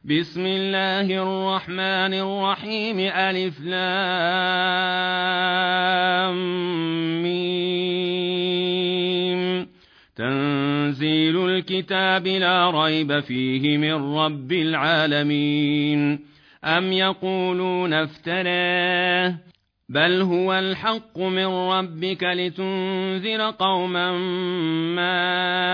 بسم الله الرحمن الرحيم ألف لام ميم تنزيل الكتاب لا ريب فيه من رب العالمين أم يقولون افتراه بل هو الحق من ربك لتنذر قوما ما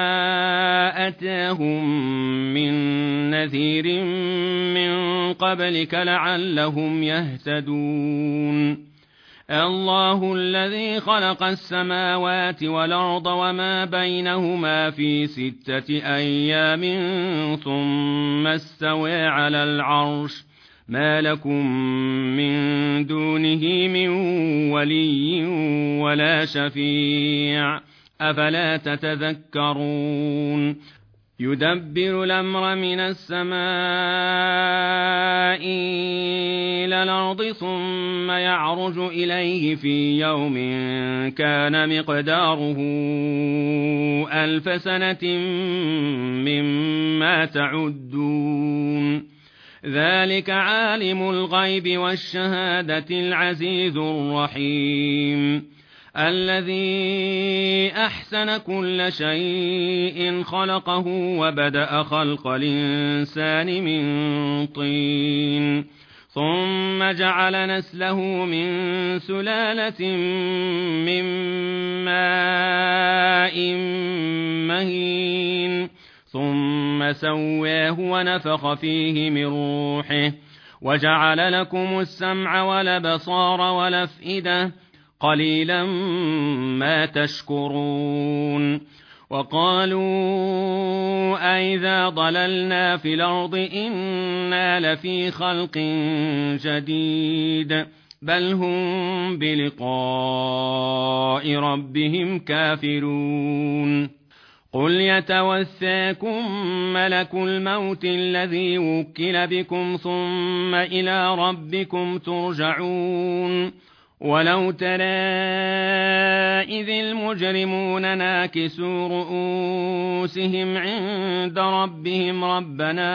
أتاهم من نذير من قبلك لعلهم يهتدون الله الذي خلق السماوات والأرض وما بينهما في 6 أيام ثم استوى على العرش ما لكم من دونه من ولي ولا شفيع أفلا تتذكرون يدبر الأمر من السماء إلى الأرض ثم يعرج إليه في يوم كان مقداره 1000 سنة مما تعدون ذلك عالم الغيب والشهادة العزيز الرحيم الذي أحسن كل شيء خلقه وبدأ خلق الإنسان من طين ثم جعل نسله من سلالة من ماء مهين ثم سواه ونفخ فيه من روحه وجعل لكم السمع والأبصار والأفئدة قليلا ما تشكرون وقالوا أئذا ضللنا في الأرض إنا لفي خلق جديد بل هم بلقاء ربهم كافرون قل يتوفاكم ملك الموت الذي وكل بكم ثم إلى ربكم ترجعون ولو ترى إذ المجرمون ناكسوا رؤوسهم عند ربهم ربنا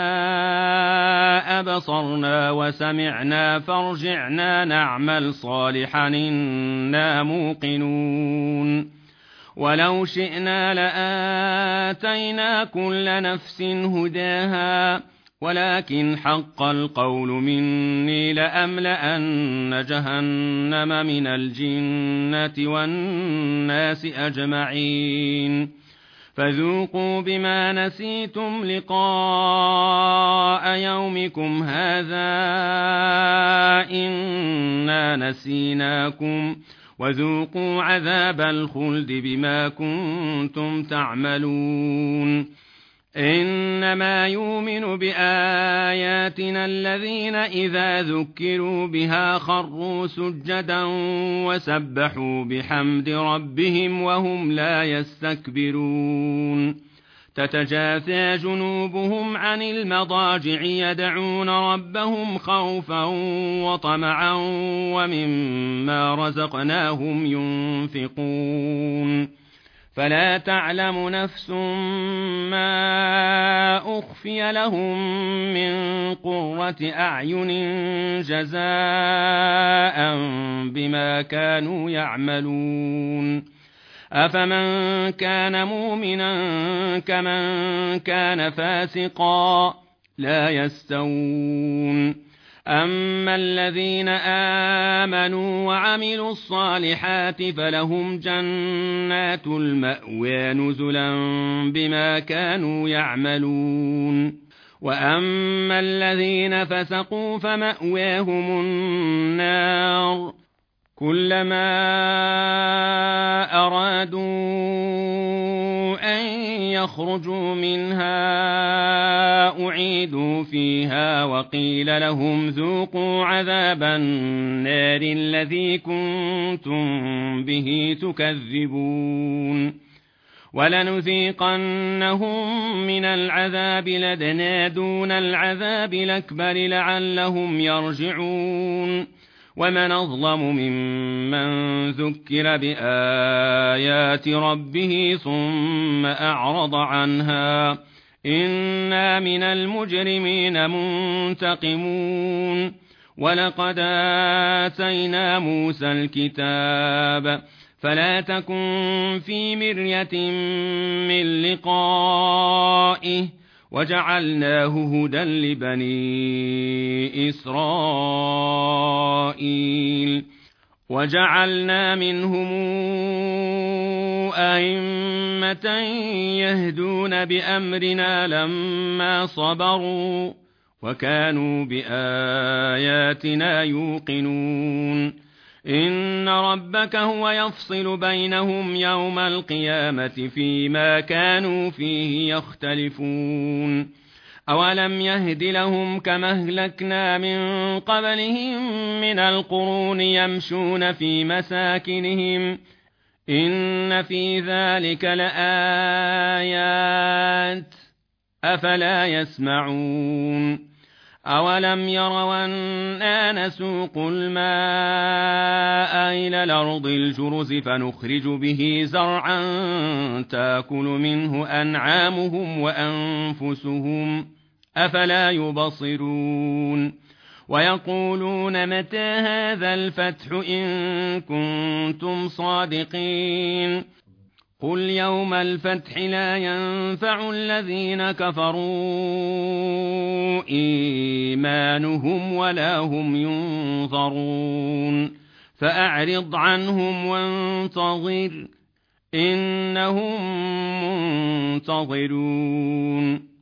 أبصرنا وسمعنا فارجعنا نعمل صالحا إنا موقنون ولو شئنا لآتينا كل نفس هداها ولكن حق القول مني لأملأن جهنم من الجنة والناس أجمعين فذوقوا بما نسيتم لقاء يومكم هذا إنا نسيناكم وذوقوا عذاب الخلد بما كنتم تعملون إنما يؤمن بآياتنا الذين إذا ذكروا بها خروا سجدا وسبحوا بحمد ربهم وهم لا يستكبرون تتجافى جنوبهم عن المضاجع يدعون ربهم خوفا وطمعا ومما رزقناهم ينفقون فلا تعلم نفس ما أخفي لهم من قرة أعين جزاء بما كانوا يعملون أفمن كان مؤمنا كمن كان فاسقا لا يستوون أما الذين آمنوا وعملوا الصالحات فلهم جنات المأوى نزلا بما كانوا يعملون وأما الذين فسقوا فمأواهم النار كلما أرادوا أن يخرجوا منها أعيدوا فيها وقيل لهم ذوقوا عذاب النار الذي كنتم به تكذبون ولنذيقنهم من العذاب الأدنى دون العذاب الأكبر لعلهم يرجعون ومن أظلم ممن ذكر بآيات ربه ثم أعرض عنها إنا من المجرمين منتقمون ولقد آتينا موسى الكتاب فلا تكن في مرية من لقائه وجعلناه هدى لبني إسرائيل وجعلنا منهم أئمة يهدون بأمرنا لما صبروا وكانوا بآياتنا يوقنون إن ربك هو يفصل بينهم يوم القيامة فيما كانوا فيه يختلفون أولم يهد لهم كما أهلكنا من قبلهم من القرون يمشون في مساكنهم إن في ذلك لآيات أفلا يسمعون أولم يروا أنا نسوق الماء إلى الأرض الجرز فنخرج به زرعا تأكل منه أنعامهم وأنفسهم أفلا يبصرون ويقولون متى هذا الفتح إن كنتم صادقين قل يوم الفتح لا ينفع الذين كفروا إيمانهم ولا هم ينظرون فأعرض عنهم وانتظر إنهم منتظرون